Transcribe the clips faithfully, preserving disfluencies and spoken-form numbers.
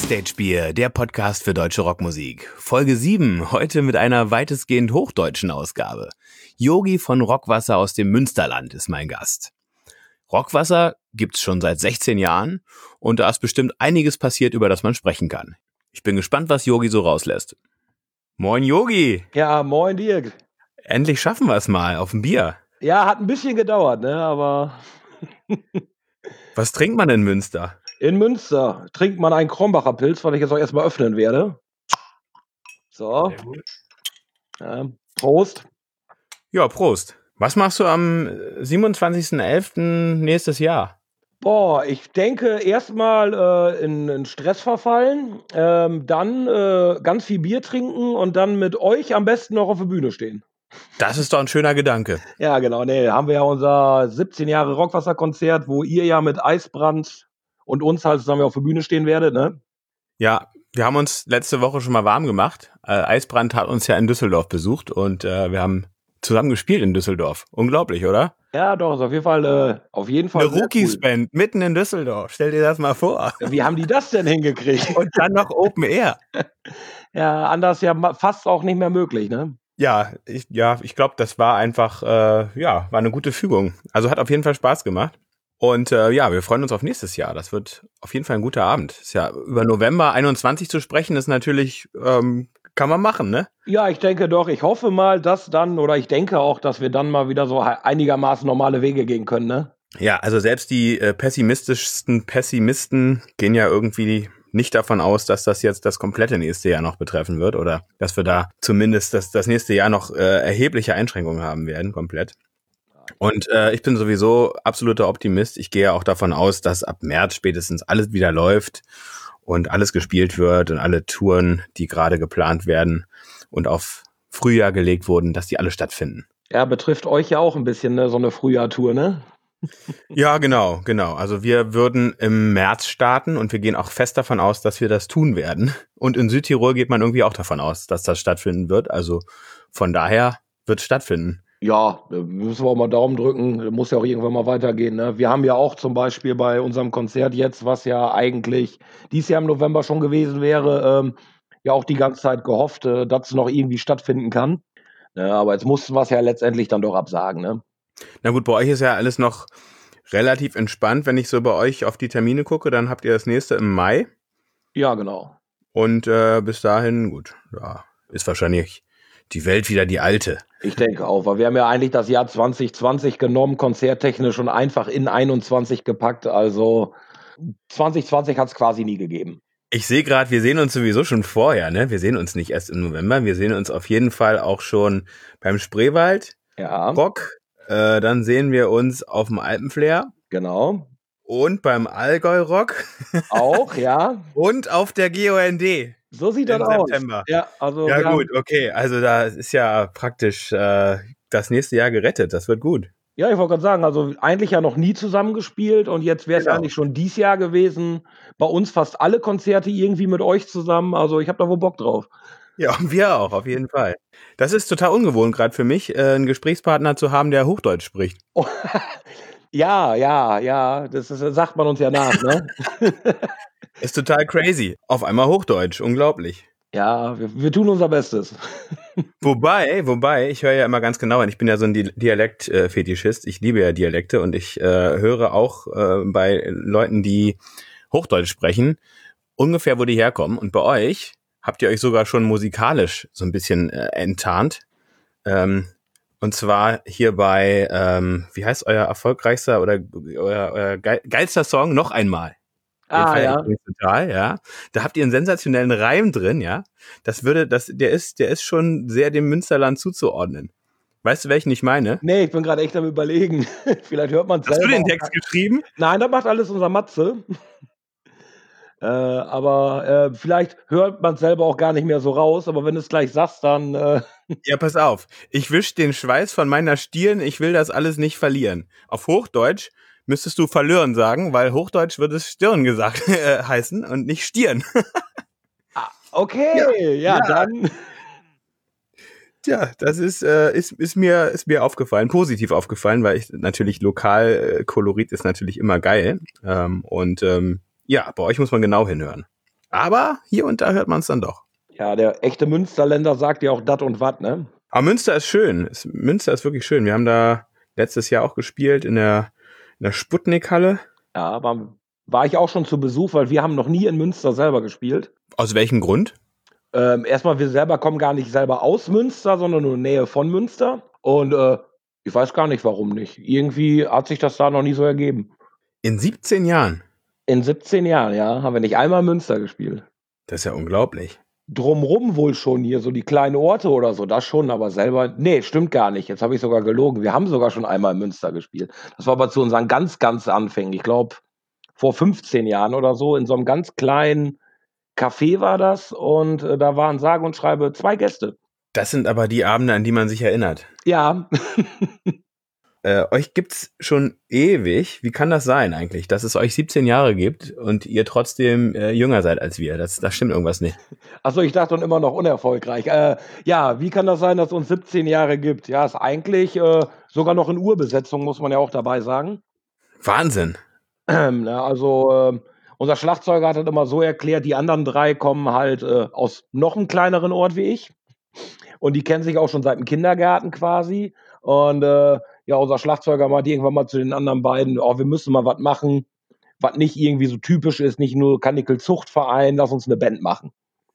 Backstage Bier, der Podcast für deutsche Rockmusik. Folge sieben, heute mit einer weitestgehend hochdeutschen Ausgabe. Yogi von Rockwasser aus dem Münsterland ist mein Gast. Rockwasser gibt's schon seit sechzehn Jahren und da ist bestimmt einiges passiert, über das man sprechen kann. Ich bin gespannt, was Yogi so rauslässt. Moin Yogi! Ja, moin Dirk. Endlich schaffen wir es mal auf ein Bier. Ja, hat ein bisschen gedauert, ne, aber... Was trinkt man in Münster? In Münster trinkt man einen Krombacher Pilz, was ich jetzt auch erstmal öffnen werde. So. Ja, Prost. Ja, Prost. Was machst du am siebenundzwanzigsten elften nächstes Jahr? Boah, ich denke erstmal äh, in, in Stress verfallen, ähm, dann äh, ganz viel Bier trinken und dann mit euch am besten noch auf der Bühne stehen. Das ist doch ein schöner Gedanke. Ja, genau. Nee, haben wir ja unser siebzehn Jahre Rockwasser-Konzert, wo ihr ja mit Eisbrand und uns halt zusammen auf der Bühne stehen werdet, ne? Ja, wir haben uns letzte Woche schon mal warm gemacht. Äh, Eisbrand hat uns ja in Düsseldorf besucht und äh, wir haben zusammen gespielt in Düsseldorf. Unglaublich, oder? Ja, doch, ist auf jeden Fall, äh, auf jeden Fall. Eine Rookies-Band cool. Mitten in Düsseldorf. Stell dir das mal vor. Wie haben die das denn hingekriegt? Und dann noch Open Air. Ja, anders ja fast auch nicht mehr möglich, ne? Ja, ich, ja, ich glaube, das war einfach, äh, ja, war eine gute Fügung. Also hat auf jeden Fall Spaß gemacht. Und äh, ja, wir freuen uns auf nächstes Jahr. Das wird auf jeden Fall ein guter Abend. Ist ja über November einundzwanzig zu sprechen, ist natürlich, ähm, kann man machen, ne? Ja, ich denke doch. Ich hoffe mal, dass dann, oder ich denke auch, dass wir dann mal wieder so einigermaßen normale Wege gehen können, ne? Ja, also selbst die äh, pessimistischsten Pessimisten gehen ja irgendwie nicht davon aus, dass das jetzt das komplette nächste Jahr noch betreffen wird oder dass wir da zumindest das, das nächste Jahr noch äh, erhebliche Einschränkungen haben werden, komplett. Und äh, ich bin sowieso absoluter Optimist. Ich gehe auch davon aus, dass ab März spätestens alles wieder läuft und alles gespielt wird und alle Touren, die gerade geplant werden und auf Frühjahr gelegt wurden, dass die alle stattfinden. Ja, betrifft euch ja auch ein bisschen, ne, so eine Frühjahrtour, ne? Ja, genau, genau. Also wir würden im März starten und wir gehen auch fest davon aus, dass wir das tun werden. Und in Südtirol geht man irgendwie auch davon aus, dass das stattfinden wird. Also von daher wird es stattfinden. Ja, müssen wir auch mal Daumen drücken. Muss ja auch irgendwann mal weitergehen, ne? Wir haben ja auch zum Beispiel bei unserem Konzert jetzt, was ja eigentlich dieses Jahr im November schon gewesen wäre, ähm, ja auch die ganze Zeit gehofft, äh, dass es noch irgendwie stattfinden kann. Ja, aber jetzt mussten wir es ja letztendlich dann doch absagen, ne? Na gut, bei euch ist ja alles noch relativ entspannt. Wenn ich so bei euch auf die Termine gucke, dann habt ihr das nächste im Mai. Ja, genau. Und äh, bis dahin, gut, ja, ist wahrscheinlich die Welt wieder die alte. Ich denke auch, weil wir haben ja eigentlich das Jahr zwanzig zwanzig genommen, konzerttechnisch und einfach in einundzwanzig gepackt. Also zwanzig zwanzig hat es quasi nie gegeben. Ich sehe gerade, wir sehen uns sowieso schon vorher, ne? Wir sehen uns nicht erst im November, wir sehen uns auf jeden Fall auch schon beim Spreewald. Ja. Rock. Äh, dann sehen wir uns auf dem Alpenflair. Genau. Und beim Allgäu Rock. Auch, ja. Und auf der G O N D. So sieht das aus. September. Ja, also ja gut, okay. Also da ist ja praktisch äh, das nächste Jahr gerettet. Das wird gut. Ja, ich wollte gerade sagen, also eigentlich ja noch nie zusammengespielt und jetzt wäre es genau. eigentlich schon dieses Jahr gewesen. Bei uns fast alle Konzerte irgendwie mit euch zusammen. Also ich habe da wohl Bock drauf. Ja, wir auch, auf jeden Fall. Das ist total ungewohnt gerade für mich, äh, einen Gesprächspartner zu haben, der Hochdeutsch spricht. Oh, ja, ja, ja, das, ist, das sagt man uns ja nach, ne? Ist total crazy. Auf einmal Hochdeutsch, unglaublich. Ja, wir, wir tun unser Bestes. Wobei, wobei, ich höre ja immer ganz genau hin. Ich bin ja so ein Dialekt-Fetischist. Ich liebe ja Dialekte und ich äh, höre auch äh, bei Leuten, die Hochdeutsch sprechen, ungefähr, wo die herkommen. Und bei euch habt ihr euch sogar schon musikalisch so ein bisschen äh, enttarnt. Ähm, und zwar hier bei, ähm, wie heißt euer erfolgreichster oder euer, euer geil, geilster Song? Noch einmal. Ah, ja. Total, ja. Da habt ihr einen sensationellen Reim drin, ja. Das würde, das, der ist, der ist schon sehr dem Münsterland zuzuordnen. Weißt du, welchen ich meine? Nee, ich bin gerade echt am Überlegen. Vielleicht hört man es selber. Hast du den Text geschrieben? Nein, das macht alles unser Matze. Äh, aber äh, vielleicht hört man es selber auch gar nicht mehr so raus, aber wenn du es gleich sagst, dann... Äh ja, pass auf. Ich wisch den Schweiß von meiner Stirn, ich will das alles nicht verlieren. Auf Hochdeutsch müsstest du verlieren sagen, weil Hochdeutsch würde es Stirn gesagt äh, heißen und nicht Stirn. ah, okay, ja, ja, ja, dann... Ja, das ist, äh, ist, ist, mir, ist mir aufgefallen, positiv aufgefallen, weil ich natürlich lokal, äh, Kolorit ist natürlich immer geil. Ähm, und ähm, ja, bei euch muss man genau hinhören. Aber hier und da hört man es dann doch. Ja, der echte Münsterländer sagt ja auch dat und wat, ne? Aber Münster ist schön. Es, Münster ist wirklich schön. Wir haben da letztes Jahr auch gespielt in der, in der Sputnik-Halle. Ja, aber war ich auch schon zu Besuch, weil wir haben noch nie in Münster selber gespielt. Aus welchem Grund? Ähm, erstmal, wir selber kommen gar nicht selber aus Münster, sondern nur in der Nähe von Münster. Und äh, ich weiß gar nicht, warum nicht. Irgendwie hat sich das da noch nie so ergeben. In siebzehn Jahren? In siebzehn Jahren, ja, haben wir nicht einmal Münster gespielt. Das ist ja unglaublich. Drumrum wohl schon hier, so die kleinen Orte oder so, das schon, aber selber, nee, stimmt gar nicht. Jetzt habe ich sogar gelogen. Wir haben sogar schon einmal in Münster gespielt. Das war aber zu unseren ganz, ganz Anfängen. Ich glaube, vor fünfzehn Jahren oder so, in so einem ganz kleinen Café war das und äh, da waren sage und schreibe zwei Gäste. Das sind aber die Abende, an die man sich erinnert. Ja. Äh, euch gibt's schon ewig. Wie kann das sein eigentlich, dass es euch siebzehn Jahre gibt und ihr trotzdem äh, jünger seid als wir? Das, das stimmt irgendwas nicht. Achso, ich dachte dann immer noch unerfolgreich. Äh, ja, wie kann das sein, dass es uns siebzehn Jahre gibt? Ja, ist eigentlich äh, sogar noch in Urbesetzung, muss man ja auch dabei sagen. Wahnsinn. Ähm, na, also äh, unser Schlagzeuger hat das immer so erklärt, die anderen drei kommen halt äh, aus noch einem kleineren Ort wie ich. Und die kennen sich auch schon seit dem Kindergarten quasi. Und äh, ja, unser Schlagzeuger meinte irgendwann mal zu den anderen beiden, oh, wir müssen mal was machen, was nicht irgendwie so typisch ist, nicht nur Kanickel-Zuchtverein, lass uns eine Band machen.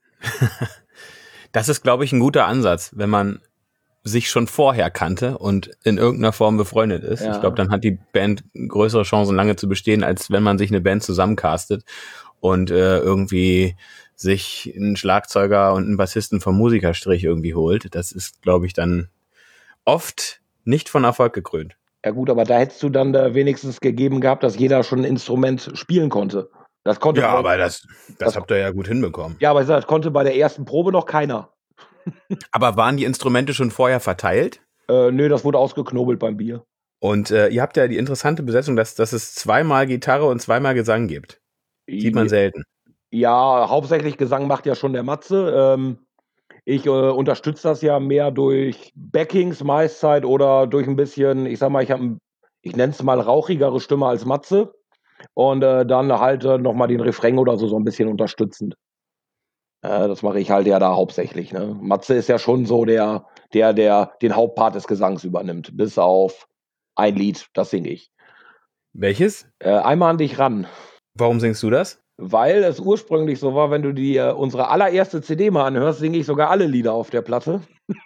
Das ist, glaube ich, ein guter Ansatz, wenn man sich schon vorher kannte und in irgendeiner Form befreundet ist. Ja. Ich glaube, dann hat die Band größere Chancen, lange zu bestehen, als wenn man sich eine Band zusammencastet und äh, irgendwie sich einen Schlagzeuger und einen Bassisten vom Musikerstrich irgendwie holt. Das ist, glaube ich, dann oft nicht von Erfolg gekrönt. Ja gut, aber da hättest du dann da wenigstens gegeben gehabt, dass jeder schon ein Instrument spielen konnte. Das konnte Ja, bei, aber das, das, das habt ihr ja gut hinbekommen. Ja, aber ich sag, das konnte bei der ersten Probe noch keiner. Aber waren die Instrumente schon vorher verteilt? Äh, nö, das wurde ausgeknobelt beim Bier. Und äh, ihr habt ja die interessante Besetzung, dass, dass es zweimal Gitarre und zweimal Gesang gibt. Sieht man selten. Ja, hauptsächlich Gesang macht ja schon der Matze. Ähm, ich äh, unterstütze das ja mehr durch Backings meistzeit oder durch ein bisschen, ich sag mal, ich habe, ich nenne es mal rauchigere Stimme als Matze. Und äh, dann halt äh, nochmal den Refrain oder so, so ein bisschen unterstützend. Äh, das mache ich halt ja da hauptsächlich. Ne? Matze ist ja schon so der, der, der den Hauptpart des Gesangs übernimmt. Bis auf ein Lied, das singe ich. Welches? Äh, einmal an dich ran. Warum singst du das? Weil es ursprünglich so war, wenn du die äh, unsere allererste C D mal anhörst, singe ich sogar alle Lieder auf der Platte.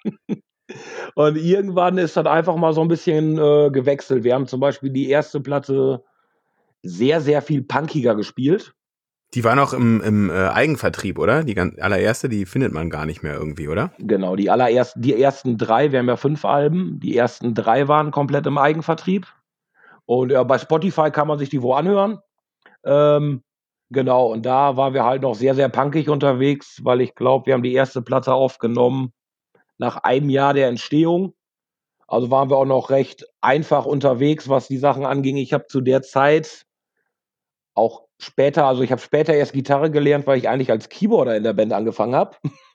Und irgendwann ist das einfach mal so ein bisschen äh, gewechselt. Wir haben zum Beispiel die erste Platte sehr, sehr viel punkiger gespielt. Die war noch im, im äh, Eigenvertrieb, oder? Die ganz allererste, die findet man gar nicht mehr irgendwie, oder? Genau, die allerersten, die ersten drei, wir haben ja fünf Alben, die ersten drei waren komplett im Eigenvertrieb. Und ja, bei Spotify kann man sich die wo anhören. Ähm, genau, und da waren wir halt noch sehr, sehr punkig unterwegs, weil ich glaube, wir haben die erste Platte aufgenommen nach einem Jahr der Entstehung. Also waren wir auch noch recht einfach unterwegs, was die Sachen anging. Ich habe zu der Zeit auch später, also ich habe später erst Gitarre gelernt, weil ich eigentlich als Keyboarder in der Band angefangen habe.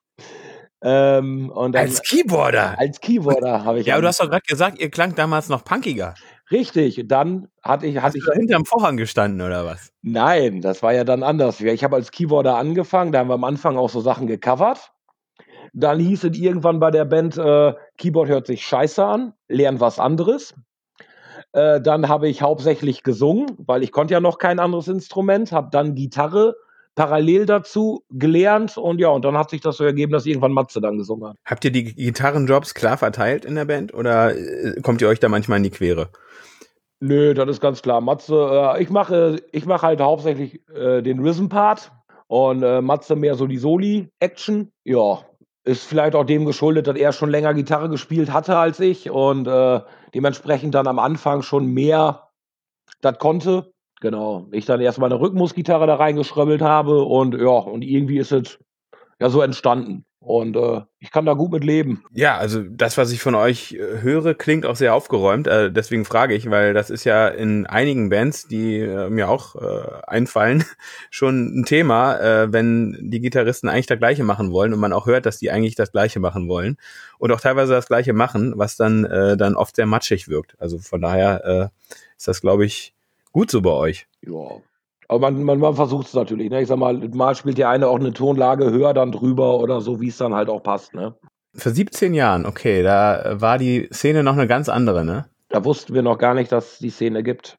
ähm, und dann, Als Keyboarder? Als Keyboarder habe ich. Ja, aber du hast doch gerade gesagt, ihr klangt damals noch punkiger. Richtig, dann hatte ich. Hatte Hast ich du da hinterm Vorhang gestanden, oder was? Nein, das war ja dann anders. Ich habe als Keyboarder angefangen, da haben wir am Anfang auch so Sachen gecovert. Dann hieß es irgendwann bei der Band, äh, Keyboard hört sich scheiße an, lern was anderes. Äh, dann habe ich hauptsächlich gesungen, weil ich konnte ja noch kein anderes Instrument, habe dann Gitarre parallel dazu gelernt und ja, und dann hat sich das so ergeben, dass irgendwann Matze dann gesungen hat. Habt ihr die Gitarrenjobs klar verteilt in der Band oder äh, kommt ihr euch da manchmal in die Quere? Nö, das ist ganz klar. Matze, äh, ich mache ich mache halt hauptsächlich äh, den Rhythm-Part und äh, Matze mehr so die Soli-Action. Ja, ist vielleicht auch dem geschuldet, dass er schon länger Gitarre gespielt hatte als ich und äh, dementsprechend dann am Anfang schon mehr das konnte. Genau. Ich dann erstmal eine Rhythmusgitarre da reingeschröbbelt habe und ja, und irgendwie ist es ja so entstanden. Und äh, ich kann da gut mit leben. Ja, also das, was ich von euch äh, höre, klingt auch sehr aufgeräumt. Äh, deswegen frage ich, weil das ist ja in einigen Bands, die äh, mir auch äh, einfallen, schon ein Thema, äh, wenn die Gitarristen eigentlich das Gleiche machen wollen und man auch hört, dass die eigentlich das Gleiche machen wollen und auch teilweise das Gleiche machen, was dann äh, dann oft sehr matschig wirkt. Also von daher äh, ist das, glaube ich, gut so bei euch. Ja. Aber man man man versucht's natürlich, ne? Ich sage mal, mal spielt der eine auch 'ne Tonlage höher dann drüber oder so, wie's dann halt auch passt, ne? Vor siebzehn Jahren, okay, da äh, war die Szene noch 'ne ganz andere, ne? Da wussten wir noch gar nicht, dass die Szene gibt.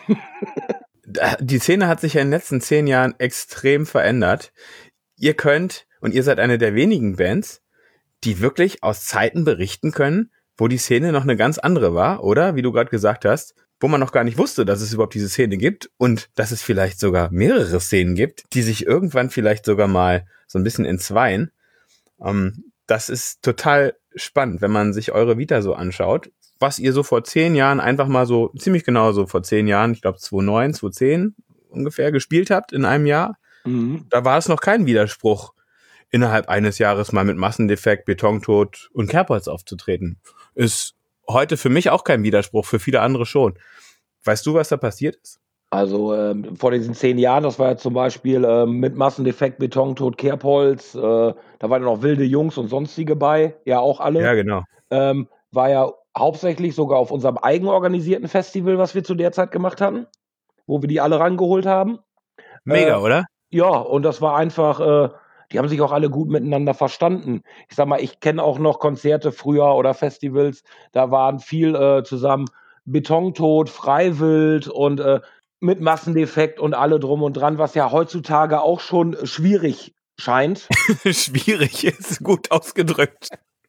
Da die Szene hat sich ja in den letzten zehn Jahren extrem verändert. Ihr könnt und ihr seid eine der wenigen Bands, die wirklich aus Zeiten berichten können, wo die Szene noch 'ne ganz andere war, oder? Wie du grad gesagt hast, wo man noch gar nicht wusste, dass es überhaupt diese Szene gibt und dass es vielleicht sogar mehrere Szenen gibt, die sich irgendwann vielleicht sogar mal so 'n bisschen entzweien. Ähm, das ist total spannend, wenn man sich eure Vita so anschaut, was ihr so vor zehn Jahren einfach mal so ziemlich genau so vor zehn Jahren, ich glaube zweitausendneun, zweitausendzehn ungefähr gespielt habt in einem Jahr. Mhm. Da war es noch kein Widerspruch, innerhalb eines Jahres mal mit Massendefekt, Betontod und Kerbholz aufzutreten. Ist heute für mich auch kein Widerspruch, für viele andere schon. Weißt du, was da passiert ist? Also, ähm, vor diesen zehn Jahren, das war ja zum Beispiel, ähm, mit Massendefekt, Betontod, Kerbholz, äh, da waren ja noch Wilde Jungs und Sonstige bei, ja auch alle. Ja, genau. Ähm, war ja hauptsächlich sogar auf unserem eigenorganisierten Festival, was wir zu der Zeit gemacht hatten, wo wir die alle rangeholt haben. Äh, Mega, oder? ja, und das war einfach äh, die haben sich auch alle gut miteinander verstanden. Ich sage mal, ich kenne auch noch Konzerte früher oder Festivals, da waren viel, äh, zusammen Betontod, Freiwild und, äh, mit Massendefekt und alle drum und dran, was ja heutzutage auch schon schwierig scheint. Schwierig ist gut ausgedrückt.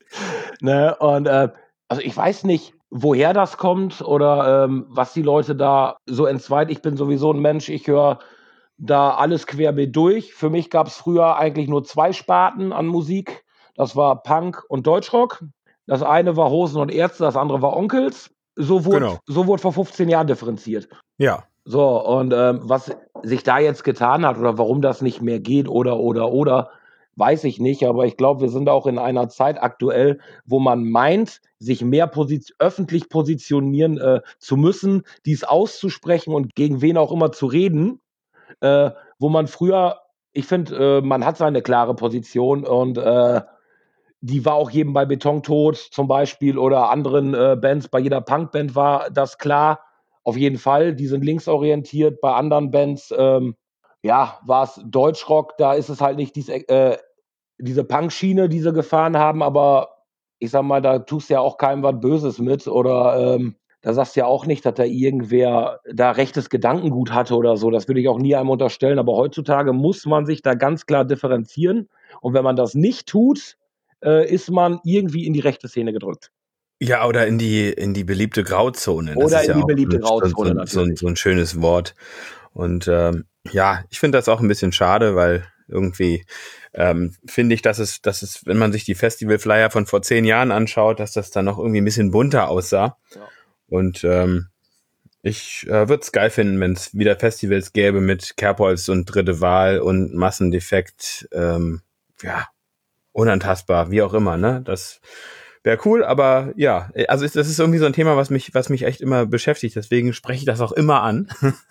Ne, und, äh, also, ich weiß nicht, woher das kommt oder, ähm, was die Leute da so entzweit. Ich bin sowieso 'n Mensch, ich höre da alles querbeet durch. Für mich gab's früher eigentlich nur zwei Sparten an Musik. Das war Punk und Deutschrock. Das eine war Hosen und Ärzte, das andere war Onkelz. So wurde Genau. so wurde vor fünfzehn Jahren differenziert. Ja. So, und, ähm, was sich da jetzt getan hat oder warum das nicht mehr geht oder, oder, oder, weiß ich nicht. Aber ich glaube, wir sind auch in einer Zeit aktuell, wo man meint, sich mehr posiz öffentlich positionieren, äh, zu müssen, dies auszusprechen und gegen wen auch immer zu reden, äh, wo man früher ich finde, äh, man hat seine klare Position und, äh, die war auch jedem bei Betontod zum Beispiel oder anderen, äh, Bands. Bei jeder Punkband war das klar, auf jeden Fall. Die sind linksorientiert. Bei anderen Bands, ähm, ja, war's Deutschrock, da ist es halt nicht dies äh, diese Punkschiene, die sie gefahren haben, aber ich sage mal, da tust du ja auch keinem was Böses mit oder, ähm, da sagst du ja auch nicht, dass da irgendwer da rechtes Gedankengut hatte oder so. Das würde ich auch nie einem unterstellen, aber heutzutage muss man sich da ganz klar differenzieren. Und wenn man das nicht tut, äh, ist man irgendwie in die rechte Szene gedrückt. Ja, oder in die in die beliebte Grauzone. Das Oder ist in ja die auch so beliebte 'n so 'n so Grauzone 'n so 'n natürlich. so 'n schönes Wort. Und, ähm, ja, ich finde das auch 'n bisschen schade, weil irgendwie, ähm, finde ich, dass es dass es, wenn man sich die Festivalflyer von vor zehn Jahren anschaut, dass das dann noch irgendwie 'n bisschen bunter aussah. Ja. Und, ähm, ich, äh, würde es geil finden, wenn's wieder Festivals gäbe mit Kerbholz und Dritte Wahl und Massendefekt, ähm, ja, Unantastbar, wie auch immer, ne? Das wäre cool, aber ja, äh, also das ist irgendwie so 'n Thema, was mich was mich echt immer beschäftigt. Deswegen spreche ich das auch immer an,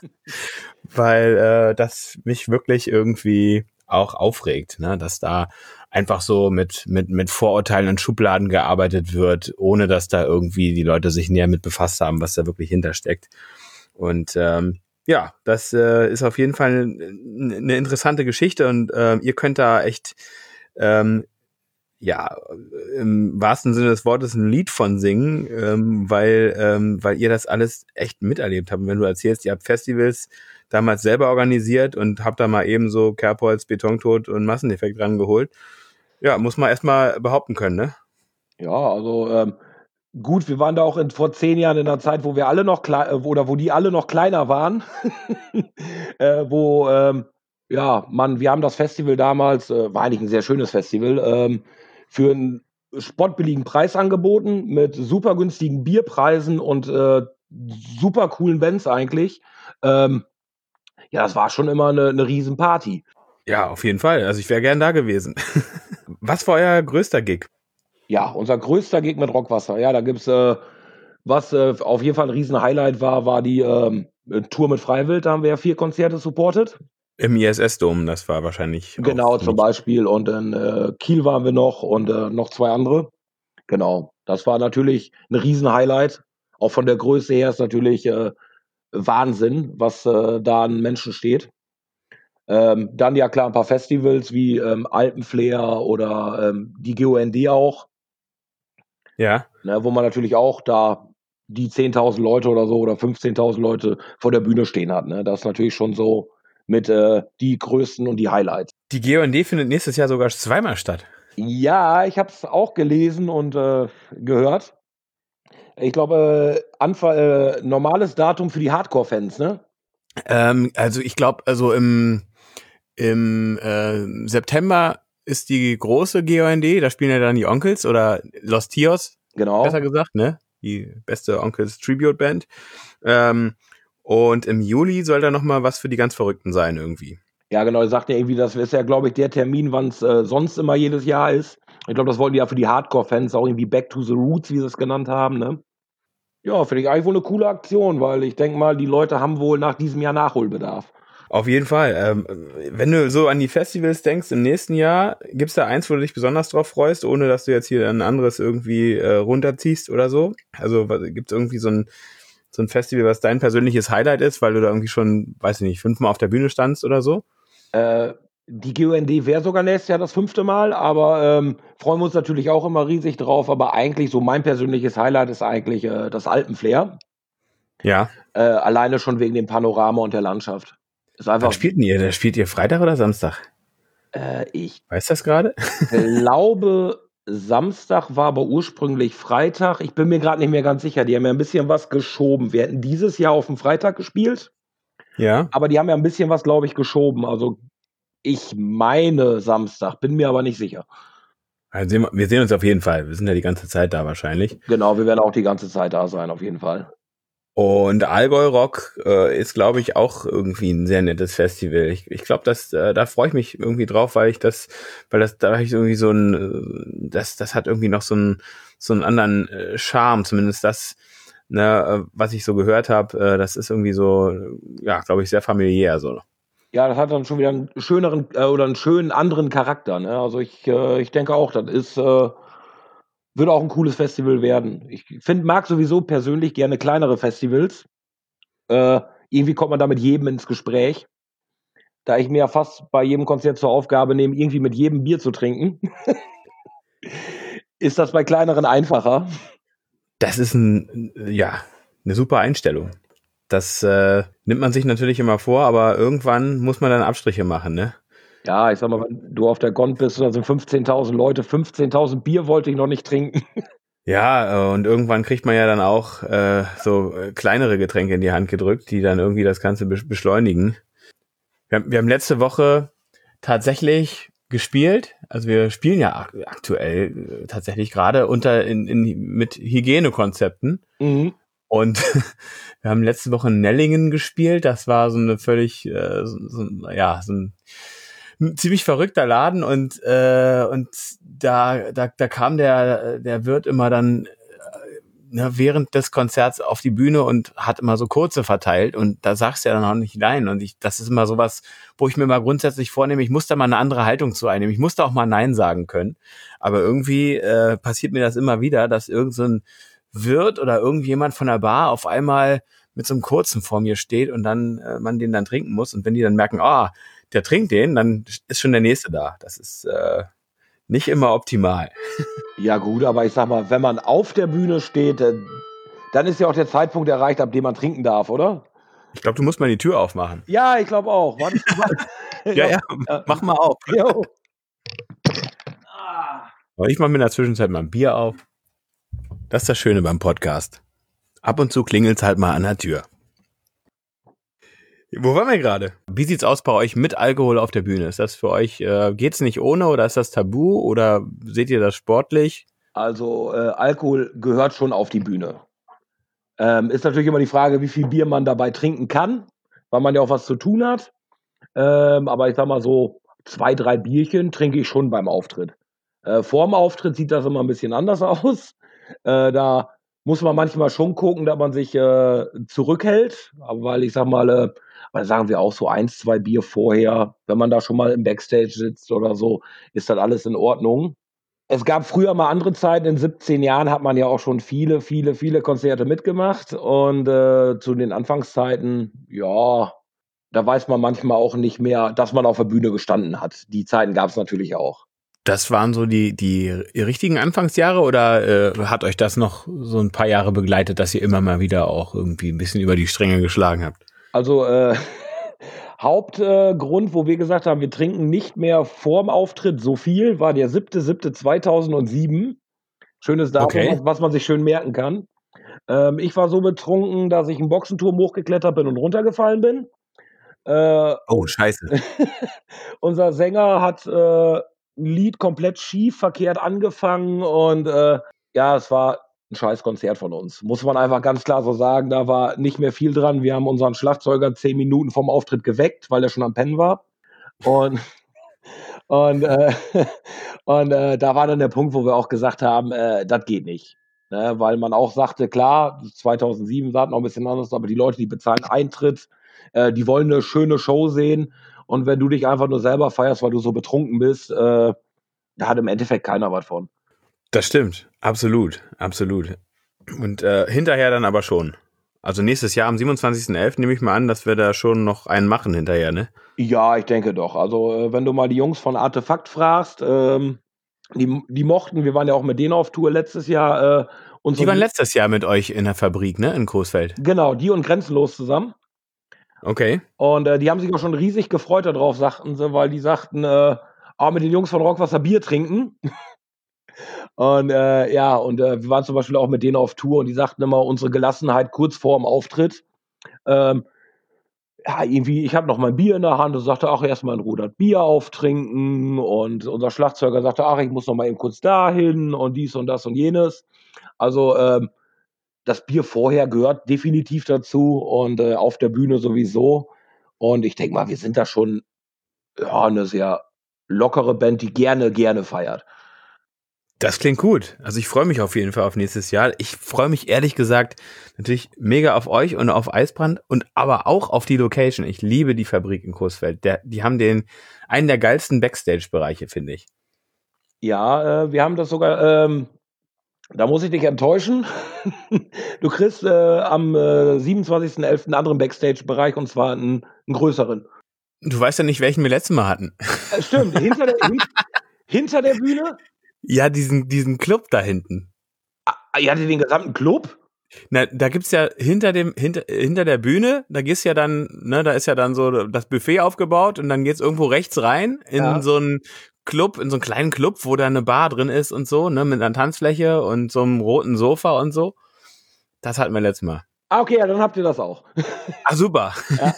weil, äh, das mich wirklich irgendwie auch aufregt, ne, dass da einfach so mit mit mit Vorurteilen und Schubladen gearbeitet wird, ohne dass da irgendwie die Leute sich näher mit befasst haben, was da wirklich hintersteckt. Und, ähm, ja, das, äh, ist auf jeden Fall 'n 'ne interessante Geschichte und, äh, ihr könnt da echt, ähm, ja, im wahrsten Sinne des Wortes 'n Lied von singen, ähm, weil ähm, weil ihr das alles echt miterlebt habt. Und wenn du erzählst, ihr habt Festivals damals selber organisiert und habt da mal eben so Kerbholz, Betontod und Massendefekt rangeholt. Ja, muss man erst mal behaupten können, ne? Ja, also, ähm, gut, wir waren da auch in vor zehn Jahren in 'ner Zeit, wo wir alle noch klei äh, oder wo die alle noch kleiner waren, äh, wo, ähm, ja, man wir haben das Festival damals äh, war eigentlich 'n sehr schönes Festival, ähm, für 'n spottbilligen Preis angeboten mit super günstigen Bierpreisen und, äh, super coolen Bands eigentlich. Ähm, ja, das war schon immer 'ne 'ne Riesenparty. Ja, auf jeden Fall. Also, ich wäre gern da gewesen. Was war euer größter Gig? Ja, unser größter Gig mit Rockwasser. Ja, da gibt's, äh was, äh, auf jeden Fall 'n Riesen-Highlight war, war die, ähm, Tour mit Freiwild. Da haben wir ja vier Konzerte supportet. Im ISS-Dom, das war wahrscheinlich auch Genau, zum ziemlich Beispiel und in, äh, Kiel waren wir noch und, äh, noch zwei andere. Genau, das war natürlich 'n Riesen-Highlight. Auch von der Größe her ist natürlich, äh, Wahnsinn, was, äh, da an Menschen steht. Ähm, dann ja klar ein paar Festivals wie, ähm, Alpenflair oder, ähm, die G O N D auch. Ja. Ne, wo man natürlich auch da die zehntausend Leute oder so oder fünfzehntausend Leute vor der Bühne stehen hat, ne? Das ist natürlich schon so mit, äh, die größten und die Highlights. Die G O N D findet nächstes Jahr sogar zweimal statt. Ja, ich habe es auch gelesen und, äh, gehört. Ich glaube, Anfa äh, normales Datum für die Hardcore-Fans, ne? Ähm, also ich glaube, also im, im äh, September ist die große G O N D, da spielen ja dann die Onkels oder Los Tios, besser Genau. gesagt, ne? Die beste Onkels Tribute Band. Ähm, und im Juli soll da noch mal was für die ganz Verrückten sein irgendwie. Ja, genau, er sagte irgendwie, das ist ja, glaube ich, der Termin, wann's, äh, sonst immer jedes Jahr ist. Ich glaube, das wollten die ja für die Hardcore-Fans auch irgendwie Back to the Roots, wie sie es genannt haben, ne? Ja, finde ich eigentlich wohl 'ne coole Aktion, weil ich denke mal, die Leute haben wohl nach diesem Jahr Nachholbedarf. Auf jeden Fall. Ähm, wenn du so an die Festivals denkst im nächsten Jahr, gibt's da eins, wo du dich besonders drauf freust, ohne dass du jetzt hier ein anderes irgendwie äh, runterziehst oder so? Also gibt's irgendwie so ein, so ein Festival, was dein persönliches Highlight ist, weil du da irgendwie schon, weiß ich nicht, fünfmal auf der Bühne standst oder so? Äh, die G O N D wäre sogar nächstes Jahr das fünfte Mal, aber, ähm, freuen wir uns natürlich auch immer riesig drauf. Aber eigentlich so mein persönliches Highlight ist eigentlich, äh, das Alpenflair. Ja. Äh, alleine schon wegen dem Panorama und der Landschaft. Ist Wann einfach spielt denn ihr? Spielt ihr Freitag oder Samstag? äh, ich Weißt du das gerade? glaube, Samstag war aber ursprünglich Freitag. Ich bin mir grad nicht mehr ganz sicher. Die haben ja 'n bisschen was geschoben. Wir hätten dieses Jahr auf'm Freitag gespielt Ja. aber die haben ja 'n bisschen was, glaube ich, geschoben. Also, ich meine Samstag, bin mir aber nicht sicher. Also sehen wir wir sehen uns auf jeden Fall. Wir sind ja die ganze Zeit da wahrscheinlich. Genau, wir werden auch die ganze Zeit da sein, auf jeden Fall. Und Allgäu Rock äh, ist, glaube ich, auch irgendwie ein sehr nettes Festival. Ich, ich glaube, dass äh, da freue ich mich irgendwie drauf, weil ich das, weil das da hab ich irgendwie so ein, äh, das das hat irgendwie noch so einen so einen anderen äh, Charme, zumindest das, ne, äh, was ich so gehört habe. Äh, das ist irgendwie so, ja, glaube ich, sehr familiär so. Ja, das hat dann schon wieder 'n schöneren äh, oder 'n schönen anderen Charakter, ne? Also, ich äh, ich denke auch, das ist äh, wird auch 'n cooles Festival werden. Ich finde mag sowieso persönlich gerne kleinere Festivals. Äh, irgendwie kommt man da mit jedem ins Gespräch. Da ich mir ja fast bei jedem Konzert zur Aufgabe nehme, irgendwie mit jedem Bier zu trinken, ist das bei kleineren einfacher. Das ist ein, ja, eine super Einstellung. Das äh, nimmt man sich natürlich immer vor, aber irgendwann muss man dann Abstriche machen, ne? Ja, ich sage mal, wenn du auf der Gond bist, da sind fünfzehntausend Leute, fünfzehntausend Bier wollte ich noch nicht trinken. Ja, äh, und irgendwann kriegt man ja dann auch äh, so äh, kleinere Getränke in die Hand gedrückt, die dann irgendwie das Ganze be beschleunigen. Wir haben, wir haben letzte Woche tatsächlich gespielt, also wir spielen ja ak aktuell äh, tatsächlich gerade unter in, in mit Hygienekonzepten Mhm. und wir haben letzte Woche in Nellingen gespielt. Das war so eine völlig äh, so, so, ja so ein ein ziemlich verrückter Laden und äh, und da da da kam der der Wirt immer dann äh, ne, während des Konzerts auf die Bühne und hat immer so kurze verteilt und da sagst du ja dann auch nicht nein und ich das ist immer sowas, wo ich mir mal grundsätzlich vornehme, ich muss da mal eine andere Haltung zu einnehmen. Ich muss da auch mal nein sagen können, aber irgendwie äh, passiert mir das immer wieder, dass irgend so ein Wirt oder irgendjemand von der Bar auf einmal mit so einem kurzen vor mir steht und dann äh, man den dann trinken muss und wenn die dann merken, ah, der trinkt den, dann ist schon der nächste da. Das ist äh, nicht immer optimal. Ja gut, aber ich sage mal, wenn man auf der Bühne steht, äh, dann ist ja auch der Zeitpunkt erreicht, ab dem man trinken darf, oder? Ich glaube, du musst mal die Tür aufmachen. Ja, ich glaube auch. Wartest du mal. Ja, ja, Ja. mach mal auf. Jo. Ah. Aber ich mache mir in der Zwischenzeit mal ein Bier auf. Das ist das Schöne beim Podcast. Ab und zu klingelt's halt mal an der Tür. Wo waren wir gerade? Wie sieht's aus bei euch mit Alkohol auf der Bühne? Ist das für euch, äh, geht's nicht ohne oder ist das tabu oder seht ihr das sportlich? Also, äh, Alkohol gehört schon auf die Bühne. Ähm, ist natürlich immer die Frage, wie viel Bier man dabei trinken kann, weil man ja auch was zu tun hat. Ähm, aber ich sage mal so, zwei, drei Bierchen trinke ich schon beim Auftritt. Äh, vorm Auftritt sieht das immer 'n bisschen anders aus. Äh, da muss man manchmal schon gucken, dass man sich, äh, zurückhält, aber weil ich sage mal, äh weil sagen wir auch so eins, zwei Bier vorher, wenn man da schon mal im Backstage sitzt oder so, ist das alles in Ordnung. Es gab früher mal andere Zeiten. In siebzehn Jahren hat man ja auch schon viele, viele, viele Konzerte mitgemacht und, äh, zu den Anfangszeiten, ja da weiß man manchmal auch nicht mehr, dass man auf der Bühne gestanden hat. Die Zeiten gab's natürlich auch. Das waren so die, die richtigen Anfangsjahre oder äh, hat euch das noch so ein paar Jahre begleitet, dass ihr immer mal wieder auch irgendwie ein bisschen über die Stränge geschlagen habt? Also, äh, Hauptgrund, äh, Grund, wo wir gesagt haben, wir trinken nicht mehr vorm Auftritt so viel, war der siebte siebte zweitausendsieben. Schönes Datum, Okay. was was man sich schön merken kann. Ähm, ich war so betrunken, dass ich 'n Boxenturm hochgeklettert bin und runtergefallen bin. Äh, Oh, scheiße. unser Sänger hat, äh, 'n Lied komplett schief, verkehrt angefangen und, äh, ja, es war 'n scheiß Konzert von uns. Muss man einfach ganz klar so sagen, da war nicht mehr viel dran. Wir haben unseren Schlagzeuger zehn Minuten vorm Auftritt geweckt, weil der schon am Pennen war. Und und, äh, und, äh, da war dann der Punkt, wo wir auch gesagt haben, äh, das geht nicht, ne? Weil man auch sagte, klar, zweitausendsieben sah es noch 'n bisschen anders, aber die Leute, die bezahlen Eintritt, äh, die wollen 'ne schöne Show sehen. Und wenn du dich einfach nur selber feierst, weil du so betrunken bist, äh, da hat im Endeffekt keiner was von. Das stimmt. Absolut. Absolut. Und äh, hinterher dann aber schon. Also nächstes Jahr am siebenundzwanzigsten elften nehme ich mal an, dass wir da schon noch einen machen hinterher, ne? Ja, ich denke doch. Also, äh, wenn du mal die Jungs von Artefakt fragst, ähm, die die mochten wir waren ja auch mit denen auf Tour letztes Jahr, äh, Die unsere waren letztes Jahr mit euch in der Fabrik, ne, in Coesfeld? Genau, die und Grenzenlos zusammen. Okay. Und, äh, die haben sich auch schon riesig gefreut da drauf, sagten sie, weil die sagten, äh: „Ah, mit den Jungs von Rockwasser Bier trinken.“ Und, äh, ja, und, äh, wir waren zum Beispiel auch mit denen auf Tour und die sagten immer, unsere Gelassenheit kurz vorm Auftritt. Ähm, ja, irgendwie, ich habe noch mein Bier in der Hand und sagte: „Ach, erst mal in Ruhe das Bier auftrinken.“ Und unser Schlagzeuger sagte: „Ach, ich muss noch mal eben kurz dahin“ und dies und das und jenes. Also, ähm, das Bier vorher gehört definitiv dazu und, äh, auf der Bühne sowieso. Und ich denke mal, wir sind da schon, ja, 'ne sehr lockere Band, die gerne, gerne feiert. Das klingt gut. Also ich freue mich auf jeden Fall auf nächstes Jahr. Ich freue mich ehrlich gesagt natürlich mega auf euch und auf Eisbrand und aber auch auf die Location. Ich liebe die Fabrik in Coesfeld. Der, die haben den einen der geilsten Backstage-Bereiche, finde ich. Ja, äh, wir haben das sogar, ähm da muss ich dich enttäuschen. Du kriegst, äh, am, äh, siebenundzwanzigsten elften 'n anderen Backstage-Bereich und zwar 'n 'n größeren. Du weißt ja nicht, welchen wir letztes Mal hatten. Äh, stimmt, hinter der hin hinter der Bühne? Ja, diesen, diesen Club da hinten. Ah, ihr hattet den gesamten Club? Na, da gibt's ja hinter dem, hinter, hinter der Bühne, da gehst ja dann, ne, da ist ja dann so das Buffet aufgebaut und dann geht's irgendwo rechts rein in Ja. so einen Club, in so einen kleinen Club, wo da eine Bar drin ist und so, ne, mit einer Tanzfläche und so einem roten Sofa und so. Das hatten wir letztes Mal. Ah, okay, ja, dann habt ihr das auch. Ah, super. Ja.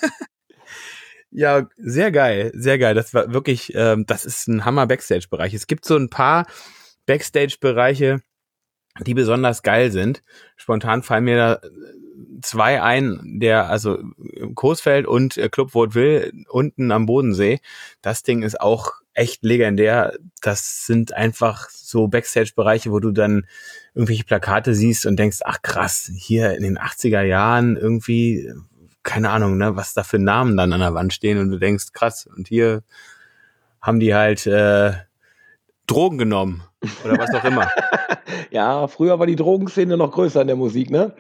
Ja, sehr geil, sehr geil. Das war wirklich, ähm, das ist ein Hammer Backstage-Bereich. Es gibt so ein paar Backstage-Bereiche, die besonders geil sind. Spontan fallen mir da zwei ein, der, also Coesfeld und Club Vaudeville unten am Bodensee. Das Ding ist auch echt legendär. Das sind einfach so Backstage-Bereiche, wo du dann irgendwelche Plakate siehst und denkst, ach krass, hier in den achtziger Jahren irgendwie, keine Ahnung, ne, was da für Namen dann an der Wand stehen und du denkst, krass, und hier haben die halt äh, Drogen genommen oder was auch immer. Ja, früher war die Drogenszene noch größer in der Musik, ne?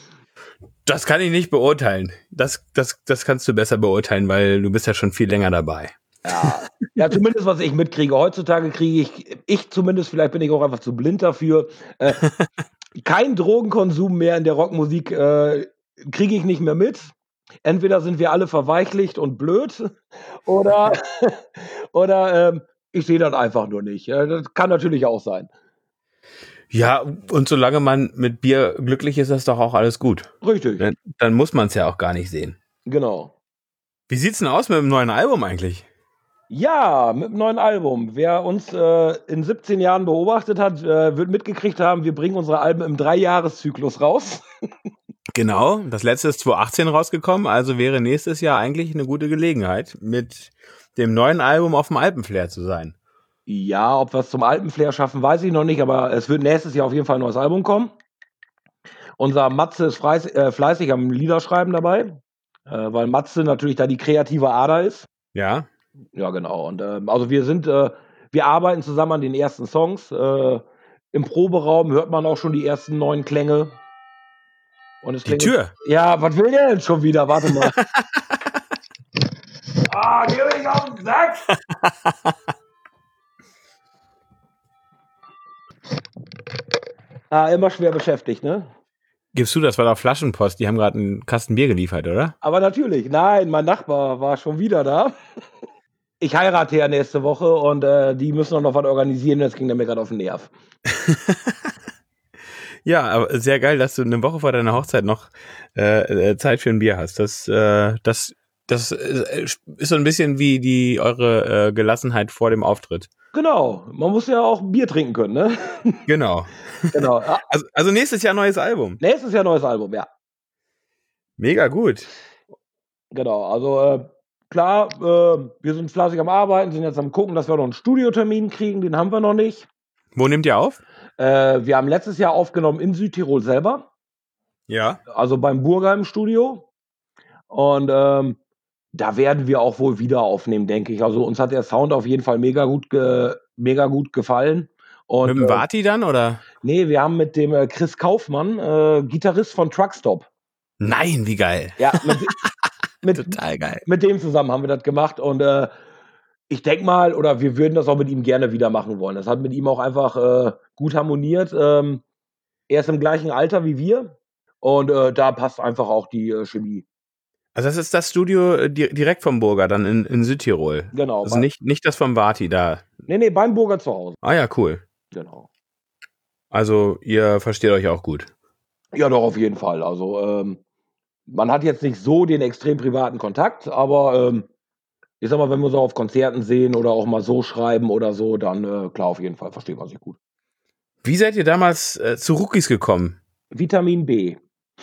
Das kann ich nicht beurteilen. Das, das, das kannst du besser beurteilen, weil du bist ja schon viel länger dabei. Ja, ja, zumindest was ich mitkriege. Heutzutage kriege ich ich zumindest, vielleicht bin ich auch einfach zu blind dafür, äh, kein Drogenkonsum mehr in der Rockmusik, äh, kriege ich nicht mehr mit. Entweder sind wir alle verweichlicht und blöd oder oder, ähm, ich sehe das einfach nur nicht. Äh, das kann natürlich auch sein. Ja, und solange man mit Bier glücklich ist, ist doch auch alles gut. Richtig, Dann, dann muss man es ja auch gar nicht sehen. genau. Wie sieht's denn aus mit dem neuen Album eigentlich? Ja, mit dem neuen Album. Wer uns, äh, in siebzehn Jahren beobachtet hat, äh, wird mitgekriegt haben, wir bringen unsere Alben im Dreijahreszyklus raus. Genau, das letzte ist zweitausendachtzehn rausgekommen, also wäre nächstes Jahr eigentlich eine gute Gelegenheit, mit dem neuen Album auf dem Alpenflair zu sein. Ja, ob wir's zum Alpenflair schaffen, weiß ich noch nicht, aber es wird nächstes Jahr auf jeden Fall 'n neues Album kommen. Unser Matze ist freiß äh, fleißig am Liederschreiben dabei, äh, weil Matze natürlich da die kreative Ader ist. Ja, Ja, genau. Und, ähm, also wir sind, äh wir arbeiten zusammen an den ersten Songs. Äh, im Proberaum hört man auch schon die ersten neuen Klänge. Und es die klingelt Tür. ja, was will der denn schon wieder? Warte mal. Ah, geh mich auf den Sack! Ah, immer schwer beschäftigt, ne? Gibst du, das war doch Flaschenpost, die haben gerade einen Kasten Bier geliefert, oder? Aber natürlich, nein, mein Nachbar war schon wieder da. Ich heirate ja nächste Woche und äh, die müssen auch noch was organisieren, das ging mir gerade auf den Nerv. Ja, aber sehr geil, dass du eine Woche vor deiner Hochzeit noch äh, Zeit für ein Bier hast. Das, äh, das, das ist so ein bisschen wie die eure äh, Gelassenheit vor dem Auftritt. Genau, man muss ja auch Bier trinken können, ne? Genau. Genau. Ja. Also, also nächstes Jahr neues Album. Nächstes Jahr neues Album, ja. Mega gut. Genau, also äh, klar, äh, wir sind fleißig am Arbeiten, sind jetzt am gucken, dass wir noch einen Studiotermin kriegen, den haben wir noch nicht. Wo nehmt ihr auf? Äh, wir haben letztes Jahr aufgenommen in Südtirol selber. Ja. Also beim Burgheim Studio. Und ähm, da werden wir auch wohl wieder aufnehmen, denke ich. Also uns hat der Sound auf jeden Fall mega gut, ge mega gut gefallen. Und, mit dem Vati dann, oder? Nee, wir haben mit dem äh, Chris Kaufmann, äh, Gitarrist von Truckstop. Nein, wie geil. Ja, mit, mit, total geil. Mit dem zusammen haben wir das gemacht und äh, ich denke mal, oder wir würden das auch mit ihm gerne wieder machen wollen. Das hat mit ihm auch einfach äh, gut harmoniert. Ähm, er ist im gleichen Alter wie wir und äh, da passt einfach auch die äh, Chemie. Also das ist das Studio äh, di direkt vom Burger, dann in, in Südtirol. Genau. Also nicht, nicht das vom Vati da. Nee, nee, beim Burger zu Hause. Ah ja, cool. Genau. Also ihr versteht euch auch gut. Ja, doch, auf jeden Fall. Also ähm, man hat jetzt nicht so den extrem privaten Kontakt, aber ähm, ich sag mal, wenn wir so auf Konzerten sehen oder auch mal so schreiben oder so, dann äh, klar, auf jeden Fall versteht man sich gut. Wie seid ihr damals äh, zu Rookies gekommen? Vitamin B.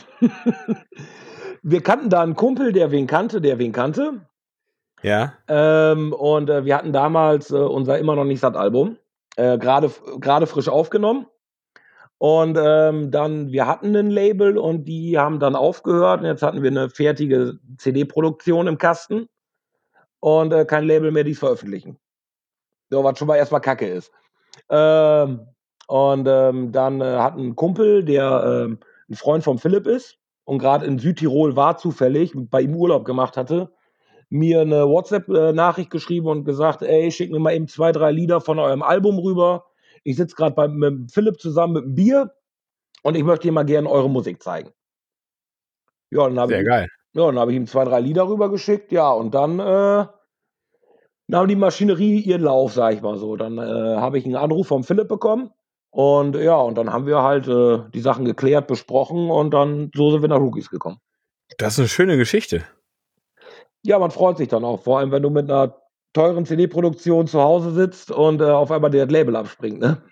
Wir kannten da einen Kumpel, der wen kannte, der wen kannte. Ja. Ähm, und äh, wir hatten damals äh, unser immer noch nicht satt Album äh, gerade gerade frisch aufgenommen. Und ähm, dann, wir hatten ein Label und die haben dann aufgehört. Und jetzt hatten wir eine fertige C D-Produktion im Kasten und äh, kein Label mehr, die es veröffentlichen. So, was schon mal erstmal Kacke ist. Ähm, und ähm, dann äh, hat ein Kumpel, der ähm, ein Freund von Philipp ist und gerade in Südtirol war zufällig, bei ihm Urlaub gemacht hatte, mir eine WhatsApp-Nachricht geschrieben und gesagt, ey, schick mir mal eben zwei, drei Lieder von eurem Album rüber. Ich sitze gerade mit Philipp zusammen mit einem Bier und ich möchte dir mal gerne eure Musik zeigen. Ja, dann habe Sehr ich, geil. ja, dann habe ich ihm zwei, drei Lieder rübergeschickt, ja, und dann äh, nahm die Maschinerie ihren Lauf, sag ich mal so. Dann äh, habe ich einen Anruf vom Philipp bekommen und ja, und dann haben wir halt äh, die Sachen geklärt, besprochen und dann so sind wir nach Rookies gekommen. Das ist eine schöne Geschichte. Ja, man freut sich dann auch, vor allem wenn du mit einer teuren C D-Produktion zu Hause sitzt und äh, auf einmal das Label abspringt, ne?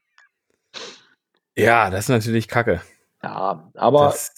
Ja, das ist natürlich Kacke. Ja, aber Das,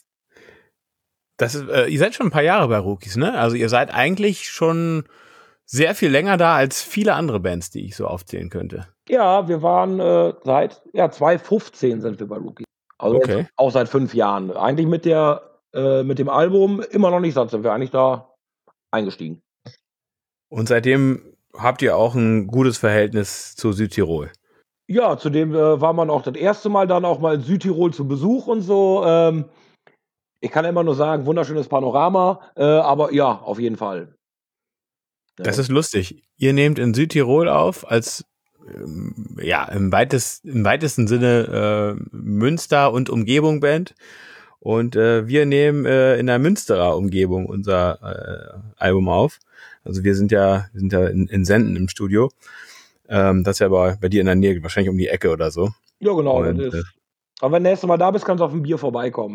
das ist, äh, ihr seid schon ein paar Jahre bei Rookies, ne? Also ihr seid eigentlich schon sehr viel länger da als viele andere Bands, die ich so aufzählen könnte. ja, wir waren äh, seit ja, zwanzig fünfzehn sind wir bei Rookies. Also Okay. jetzt auch seit fünf Jahren. Eigentlich mit der äh, mit dem Album immer noch nicht satt, sind wir eigentlich da eingestiegen. Und seitdem habt ihr auch ein gutes Verhältnis zu Südtirol. Ja, zudem äh, war man auch das erste Mal dann auch mal in Südtirol zu Besuch und so. Ähm, ich kann immer nur sagen, wunderschönes Panorama, äh, aber ja, auf jeden Fall. Ja. Das ist lustig. Ihr nehmt in Südtirol auf als ähm, ja im, weitest, im weitesten Sinne äh, Münster und Umgebung Band. Und äh, wir nehmen äh, in der Münsterer Umgebung unser äh, Album auf. Also wir sind ja, wir sind ja in, in Senden im Studio. Ähm, das ist ja bei, bei dir in der Nähe, wahrscheinlich um die Ecke oder so. Ja, genau. Und, Das äh, ist, aber wenn du nächstes Mal da bist, kannst du auf ein Bier vorbeikommen.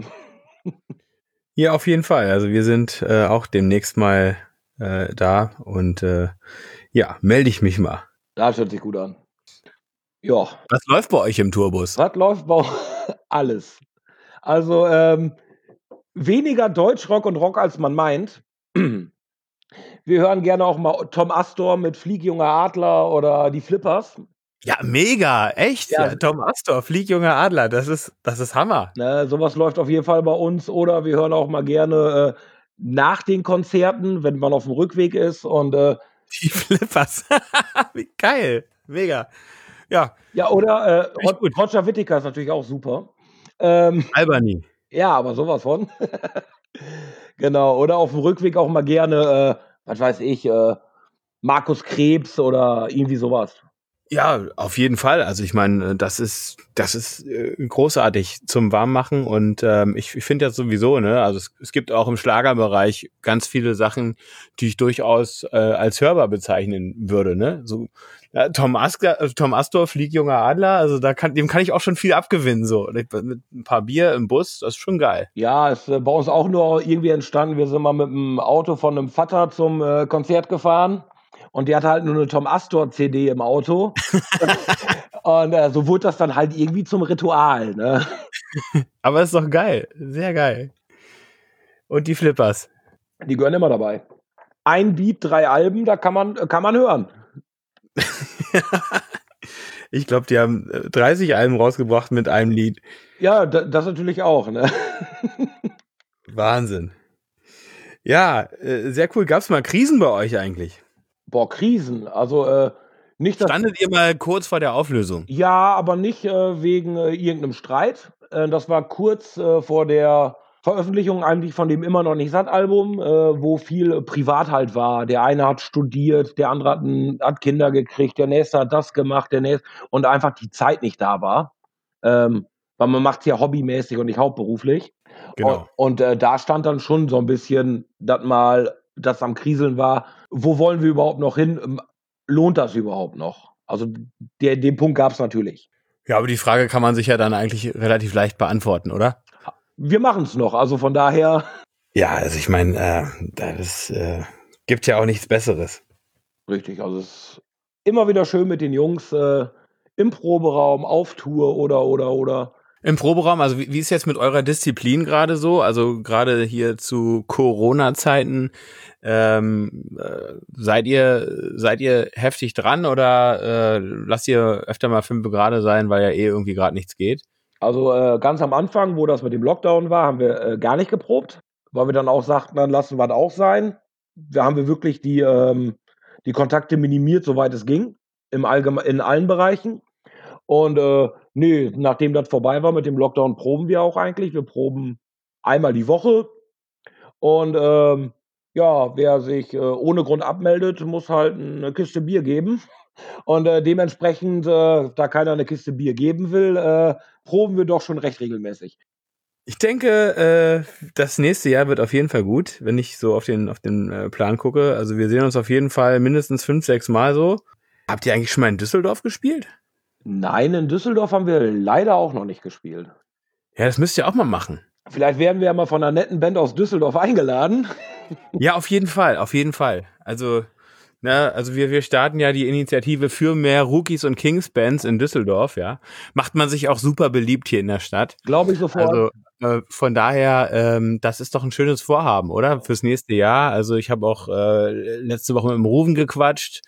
ja, auf jeden Fall. Also wir sind äh, auch demnächst mal äh, da und äh, ja, melde ich mich mal. Das hört sich gut an. Ja. Was läuft bei euch im Tourbus? Was läuft bei alles? Also ähm, weniger Deutschrock und Rock, als man meint. Wir hören gerne auch mal Tom Astor mit Flieg, junger Adler oder die Flippers. Ja, mega, echt. Ja. Ja, Tom Astor, Flieg, junger Adler, das ist, das ist Hammer. Ne, sowas läuft auf jeden Fall bei uns. Oder wir hören auch mal gerne äh, nach den Konzerten, wenn man auf dem Rückweg ist. Und äh, Die Flippers. Wie geil. Mega. Ja. ja, oder äh, Echt gut. Roger Whittaker ist natürlich auch super. Ähm, Albany. ja, aber sowas von. Genau. Oder auf dem Rückweg auch mal gerne, äh, was weiß ich, äh, Markus Krebs oder irgendwie sowas. Ja, auf jeden Fall. Also ich meine, das ist das ist äh, großartig zum Warmmachen und ähm, ich, ich finde das sowieso, ne? Also es, es gibt auch im Schlagerbereich ganz viele Sachen, die ich durchaus äh, als hörbar bezeichnen würde, ne? So ja, Tom Asker, äh, Tom Astor, Flieg junger Adler, also da kann dem kann ich auch schon viel abgewinnen so. Mit ein paar Bier im Bus, das ist schon geil. Ja, ist äh, bei uns auch nur irgendwie entstanden. Wir sind mal mit dem Auto von einem Vater zum äh, Konzert gefahren und der hatte halt nur eine Tom Astor C D im Auto. Und äh, so wurde das dann halt irgendwie zum Ritual, ne? Aber ist doch geil, sehr geil. Und die Flippers. Die gehören immer dabei. Ein Beat, drei Alben, da kann man, kann man hören. Ich glaube, die haben dreißig Alben rausgebracht mit einem Lied. Ja, da, das natürlich auch, ne? Wahnsinn. Ja, äh, sehr cool. Gab es mal Krisen bei euch eigentlich? Boah, Krisen. Also äh, nicht das. Standet ihr mal kurz vor der Auflösung? Ja, aber nicht äh, wegen äh, irgendeinem Streit. Äh, das war kurz äh, vor der Veröffentlichung eigentlich von dem Immer noch nicht satt Album, äh, wo viel äh, privat halt war. Der eine hat studiert, der andere hat, n, hat Kinder gekriegt, der nächste hat das gemacht, der nächste und einfach die Zeit nicht da war. Ähm, weil man macht's ja hobbymäßig und nicht hauptberuflich. Und, Genau. und äh, da stand dann schon so ein bisschen, dass mal das am Kriseln war. Wo wollen wir überhaupt noch hin? Ähm, Lohnt das überhaupt noch? Also der, den Punkt gab's natürlich. Ja, aber die Frage kann man sich ja dann eigentlich relativ leicht beantworten, oder? Wir machen's noch, also von daher. Ja, also ich meine, äh, das äh, gibt ja auch nichts Besseres. Richtig, also es ist immer wieder schön mit den Jungs äh, im Proberaum, auf Tour oder, oder, oder. Im Proberaum, also wie, wie ist jetzt mit eurer Disziplin gerade so? Also gerade hier zu Corona-Zeiten, ähm, äh, seid ihr seid ihr heftig dran oder äh, lasst ihr öfter mal fünf gerade sein, weil ja eh irgendwie gerade nichts geht? Also äh, ganz am Anfang, wo das mit dem Lockdown war, haben wir äh, gar nicht geprobt, weil wir dann auch sagten, dann lassen wir das auch sein. Da haben wir wirklich die, ähm, die Kontakte minimiert, soweit es ging, im Allgeme in allen Bereichen. Und äh, nee, nachdem das vorbei war mit dem Lockdown, proben wir auch eigentlich. Wir proben einmal die Woche. Und ähm, ja, wer sich äh, ohne Grund abmeldet, muss halt eine Kiste Bier geben. Und äh, dementsprechend, äh, da keiner eine Kiste Bier geben will, äh, proben wir doch schon recht regelmäßig. Ich denke, äh, das nächste Jahr wird auf jeden Fall gut, wenn ich so auf den auf den äh, Plan gucke. Also wir sehen uns auf jeden Fall mindestens fünf, sechs Mal so. Habt ihr eigentlich schon mal in Düsseldorf gespielt? Nein, in Düsseldorf haben wir leider auch noch nicht gespielt. Ja, das müsst ihr auch mal machen. Vielleicht werden wir ja mal von einer netten Band aus Düsseldorf eingeladen. Ja, auf jeden Fall, auf jeden Fall. Also, ne, also wir, wir starten ja die Initiative für mehr Rookies und Kings Bands in Düsseldorf, ja. Macht man sich auch super beliebt hier in der Stadt. Glaube ich sofort. Also äh, von daher, ähm, das ist doch ein schönes Vorhaben, oder? Fürs nächste Jahr. Also ich habe auch äh, letzte Woche mit dem Ruven gequatscht.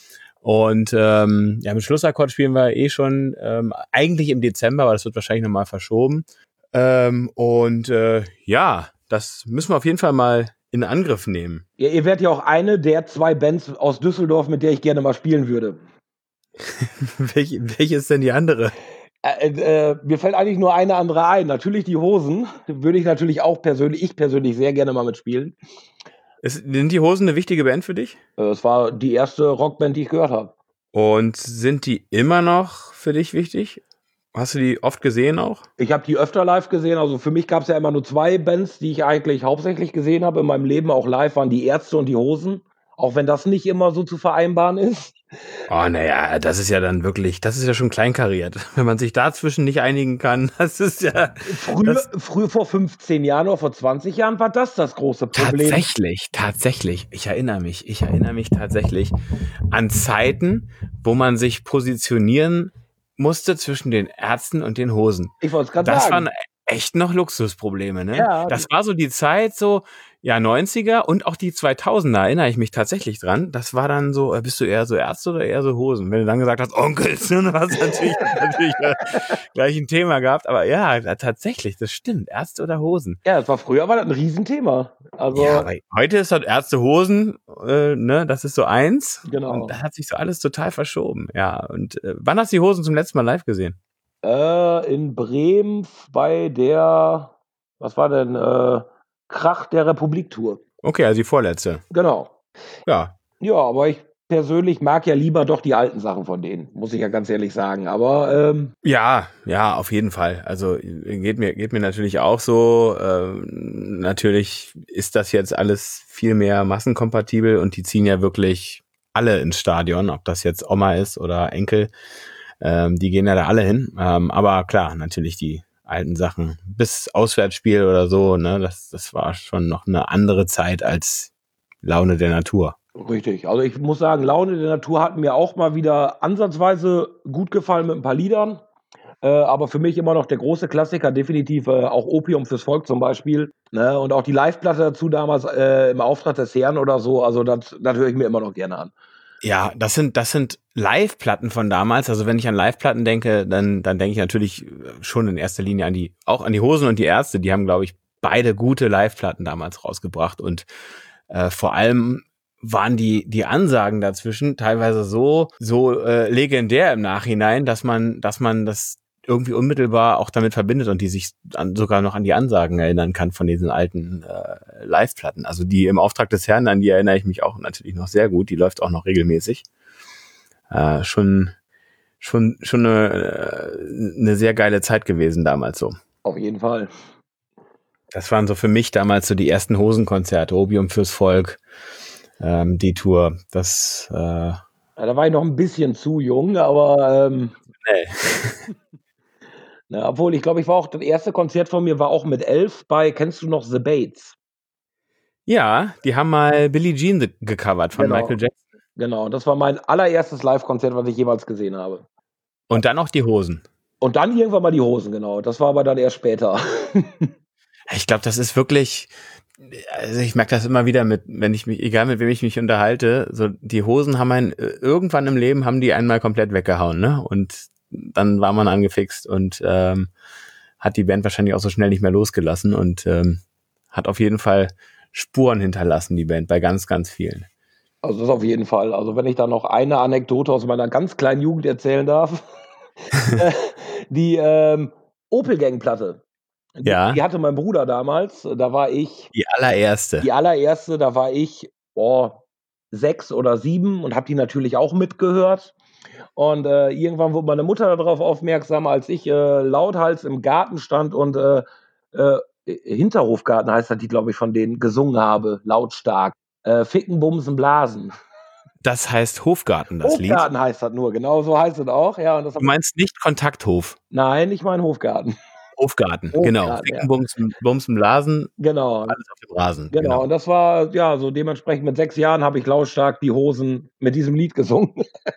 Und ähm, ja, mit Schlussakkord spielen wir eh schon ähm, eigentlich im Dezember, aber das wird wahrscheinlich nochmal verschoben. Ähm, und äh, ja, das müssen wir auf jeden Fall mal in Angriff nehmen. Ja, ihr werdet ja auch eine der zwei Bands aus Düsseldorf, mit der ich gerne mal spielen würde. welche, welche ist denn die andere? Äh, äh, mir fällt eigentlich nur eine andere ein. Natürlich die Hosen. Würde ich natürlich auch persönlich, ich persönlich sehr gerne mal mitspielen. Ist, sind die Hosen eine wichtige Band für dich? Äh, es war die erste Rockband, die ich gehört habe. Und sind die immer noch für dich wichtig? Hast du die oft gesehen auch? Ich habe die öfter live gesehen. Also für mich gab es ja immer nur zwei Bands, die ich eigentlich hauptsächlich gesehen habe in meinem Leben, auch live, waren die Ärzte und die Hosen. Auch wenn das nicht immer so zu vereinbaren ist. Oh, naja, das ist ja dann wirklich, das ist ja schon kleinkariert. Wenn man sich dazwischen nicht einigen kann, das ist ja... Früher, das früher vor fünfzehn Jahren oder vor zwanzig Jahren war das das große Problem. Tatsächlich, tatsächlich. Ich erinnere mich, ich erinnere mich tatsächlich an Zeiten, wo man sich positionieren musste zwischen den Ärzten und den Hosen. Ich wollte es gerade Das sagen. waren echt noch Luxusprobleme, ne? Ja. Das war so die Zeit, so, ja, neunziger und auch die zweitausender, erinnere ich mich tatsächlich dran. Das war dann so, äh, bist du eher so Ärzte oder eher so Hosen? Wenn du dann gesagt hast, Onkels, dann hast du natürlich, natürlich äh, gleich ein Thema gehabt. Aber ja, tatsächlich, das stimmt. Ärzte oder Hosen? Ja, das war früher war das ein Riesenthema. Also, Ja, aber heute ist das Ärzte, Hosen, äh, ne, das ist so eins. Genau. Und das hat sich so alles total verschoben. Ja, und äh, wann hast du die Hosen zum letzten Mal live gesehen? Äh, in Bremen bei der, was war denn, äh, Krach der Republik-Tour. Okay, also die vorletzte. Genau. Ja. Ja, aber ich persönlich mag ja lieber doch die alten Sachen von denen, muss ich ja ganz ehrlich sagen. Aber ähm Ja, ja, auf jeden Fall. Also geht mir geht mir natürlich auch so. Ähm, natürlich ist das jetzt alles viel mehr massenkompatibel und die ziehen ja wirklich alle ins Stadion, ob das jetzt Oma ist oder Enkel. Ähm, die gehen ja da alle hin. Ähm, aber klar, natürlich die alten Sachen bis Auswärtsspiel oder so. Ne, das das war schon noch eine andere Zeit als Laune der Natur. Richtig. Also, ich muss sagen, Laune der Natur hat mir auch mal wieder ansatzweise gut gefallen mit 'n paar Liedern. Äh, aber für mich immer noch der große Klassiker, definitiv, äh, auch Opium fürs Volk zum Beispiel, ne? Und auch die Liveplatte dazu damals, äh, im Auftrag des Herrn oder so, also das das höre ich mir immer noch gerne an. Ja, das sind das sind Live-Platten von damals. Also wenn ich an Live-Platten denke, dann dann denke ich natürlich schon in erster Linie an die auch an die Hosen und die Ärzte. Die haben, glaube ich, beide gute Live-Platten damals rausgebracht und äh, vor allem waren die die Ansagen dazwischen teilweise so so äh, legendär im Nachhinein, dass man dass man das irgendwie unmittelbar auch damit verbindet und die sich an, sogar noch an die Ansagen erinnern kann von diesen alten äh, Live-Platten. Also die im Auftrag des Herrn, an die erinnere ich mich auch natürlich noch sehr gut. Die läuft auch noch regelmäßig. Äh, schon schon schon eine, äh, eine sehr geile Zeit gewesen damals so. Auf jeden Fall. Das waren so für mich damals so die ersten Hosenkonzerte, Opium fürs Volk, ähm, die Tour. Das äh, ja, da war ich noch ein bisschen zu jung, aber ähm, nee. ne, obwohl ich glaube, ich war auch das erste Konzert von mir war auch mit elf bei kennst du noch The Bates? Ja, die haben mal Billie Jean gecovert von Genau. Michael Jackson. Genau, das war mein allererstes Livekonzert, was ich jemals gesehen habe. Und dann auch die Hosen. Und dann irgendwann mal die Hosen, genau. Das war aber dann erst später. Ich glaube, das ist wirklich, also ich merke das immer wieder mit, wenn ich mich, egal mit wem ich mich unterhalte, so die Hosen haben einen, irgendwann im Leben haben die einmal komplett weggehauen, ne? Und dann war man angefixt und ähm, hat die Band wahrscheinlich auch so schnell nicht mehr losgelassen und ähm, hat auf jeden Fall Spuren hinterlassen, die Band, bei ganz, ganz vielen. Also das auf jeden Fall. Also wenn ich da noch eine Anekdote aus meiner ganz kleinen Jugend erzählen darf. äh, die ähm, Opel-Gang-Platte. Die, Ja. die hatte mein Bruder damals. Da war ich. Die allererste. Die allererste, da war ich boah, sechs oder sieben und habe die natürlich auch mitgehört. Und äh, irgendwann wurde meine Mutter darauf aufmerksam, als ich äh, lauthals im Garten stand und äh, äh, Hinterhofgarten heißt das, die glaube ich von denen gesungen habe, lautstark. Äh, Ficken, Bumsen, Blasen. Das heißt Hofgarten, das Lied. Hofgarten heißt das nur, genau so heißt es auch. Ja, und das Du meinst nicht Kontakthof? Nein, ich meine Hofgarten. Hofgarten, Hofgarten, genau. ja. Ficken, Bumsen, Bumsen, Blasen, genau. alles auf dem Rasen. Genau. Genau, und das war, ja, so dementsprechend mit sechs Jahren habe ich lautstark die Hosen mit diesem Lied gesungen.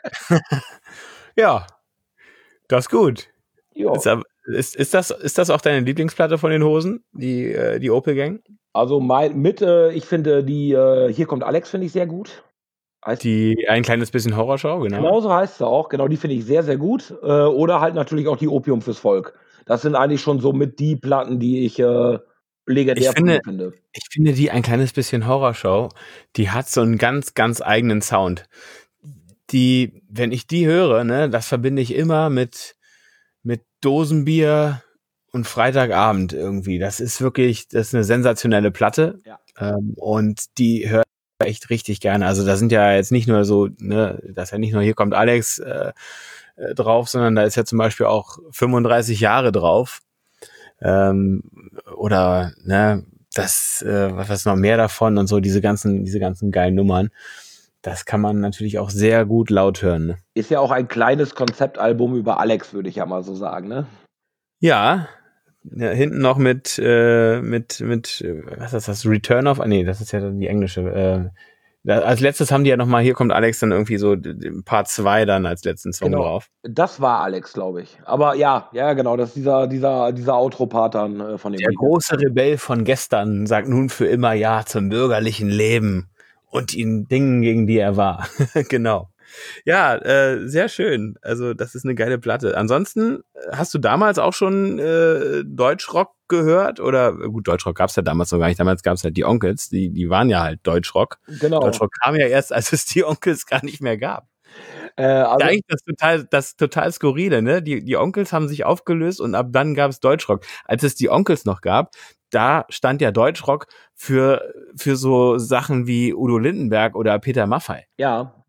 Ja, das ist gut. Ja. Ist, ist, ist, das, ist das auch deine Lieblingsplatte von den Hosen, die, äh, die Opel Gang? Also mein, mit, äh, ich finde die, äh, Hier kommt Alex, finde ich sehr gut. Heißt Die ein kleines bisschen Horrorschau, genau. Genau so heißt sie auch, genau, die finde ich sehr, sehr gut. Äh, oder halt natürlich auch die Opium fürs Volk. Das sind eigentlich schon so mit die Platten, die ich äh, legendär ich finde, finde. Ich finde die ein kleines bisschen Horrorschau, die hat so einen ganz, ganz eigenen Sound. Die, wenn ich die höre, ne, das verbinde ich immer mit, mit Dosenbier und Freitagabend irgendwie. Das ist wirklich, das ist eine sensationelle Platte. Ja. Ähm, und die höre ich echt richtig gerne. Also da sind ja jetzt nicht nur so, ne, das ist ja nicht nur Hier kommt Alex äh, äh, drauf, sondern da ist ja zum Beispiel auch fünfunddreißig Jahre drauf. Ähm, oder, ne, das, äh, was ist noch mehr davon und so, diese ganzen, diese ganzen geilen Nummern. Das kann man natürlich auch sehr gut laut hören. Ne? Ist ja auch ein kleines Konzeptalbum über Alex, würde ich ja mal so sagen, ne? Ja, ja hinten noch mit, äh, mit, mit, was ist das, Return of, ah nee, das ist ja die englische, äh, da, als letztes haben die ja nochmal, Hier kommt Alex dann irgendwie so Part zwei dann als letzten Song genau. drauf. Das war Alex, glaube ich. Aber ja, ja, genau, das ist dieser, dieser, dieser Outro-Part dann äh, von dem Der Lied. große Rebell von gestern sagt nun für immer Ja zum bürgerlichen Leben und den Dingen, gegen die er war. Genau. Ja, äh, sehr schön. Also das ist eine geile Platte. Ansonsten, hast du damals auch schon äh, Deutschrock gehört? Oder gut, Deutschrock gab's ja damals noch gar nicht. Damals gab's halt die Onkels, die, die waren ja halt Deutschrock. Genau. Deutschrock kam ja erst, als es die Onkels gar nicht mehr gab. Äh, also ja, eigentlich das total, das total skurrile, ne? Die, die Onkels haben sich aufgelöst und ab dann gab's Deutschrock. Als es die Onkels noch gab, da stand ja Deutschrock für, für so Sachen wie Udo Lindenberg oder Peter Maffay. Ja,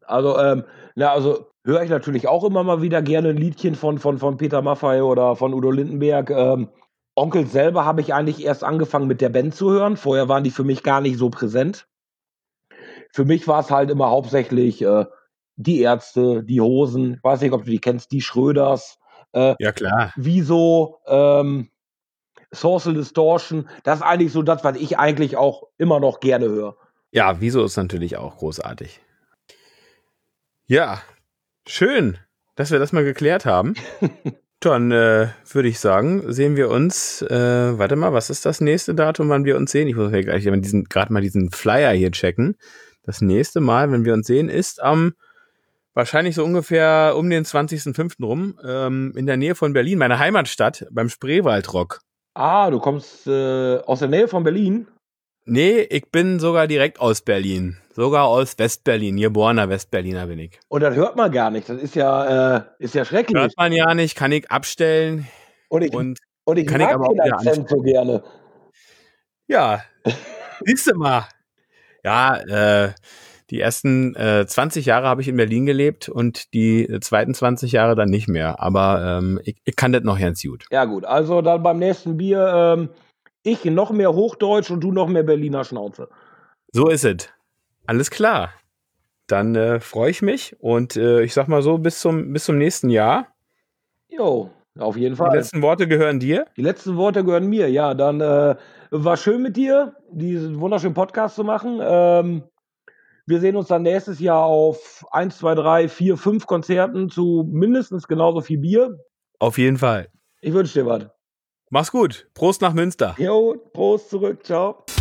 Also, ähm, na, also höre ich natürlich auch immer mal wieder gerne 'n Liedchen von von von Peter Maffay oder von Udo Lindenberg. Ähm, Onkelz selber habe ich eigentlich erst angefangen mit der Band zu hören. Vorher waren die für mich gar nicht so präsent. Für mich war's halt immer hauptsächlich, äh, die Ärzte, die Hosen, weiß nicht, ob du die kennst, die Schröders, äh, Ja klar. Wieso, ähm, Sourcil Distortion. Das ist eigentlich so das, was ich eigentlich auch immer noch gerne höre. Ja, Wieso ist natürlich auch großartig. Ja, schön, dass wir das mal geklärt haben. Dann äh, würde ich sagen, sehen wir uns, äh, warte mal, was ist das nächste Datum, wann wir uns sehen? Ich muss ja gleich diesen, gerade mal diesen Flyer hier checken. Das nächste Mal, wenn wir uns sehen, ist am, wahrscheinlich so ungefähr um den zwanzigsten fünften rum, ähm, in der Nähe von Berlin, meiner Heimatstadt, beim Spreewaldrock. Ah, du kommst, äh, aus der Nähe von Berlin? Nee, ich bin sogar direkt aus Berlin. Sogar aus Westberlin, geborener Westberliner bin ich. Und das hört man gar nicht. Das ist ja, äh, ist ja schrecklich. Hört man ja nicht, kann ich abstellen Und ich und und ich kann ich mag aber auch den wieder Akzent so anstellen. gerne. Ja, siehst du mal. Ja, äh, die ersten äh, zwanzig Jahre habe ich in Berlin gelebt und die äh, zweiten zwanzig Jahre dann nicht mehr. Aber ähm, ich, ich kann das noch ganz gut. Ja gut, also dann beim nächsten Bier, ähm, ich noch mehr Hochdeutsch und du noch mehr Berliner Schnauze. So ist es. Alles klar. Dann äh, freue ich mich und äh, ich sag mal so, bis zum, bis zum nächsten Jahr. Jo, auf jeden Die Fall. letzten Worte gehören dir. Die letzten Worte gehören mir. Ja, dann äh, war schön mit dir, diesen wunderschönen Podcast zu machen. Ähm, wir sehen uns dann nächstes Jahr auf eins, zwei, drei, vier, fünf Konzerten zu mindestens genauso viel Bier. Auf jeden Fall. Ich wünsche dir was. Mach's gut. Prost nach Münster. Jo, Prost zurück. Ciao.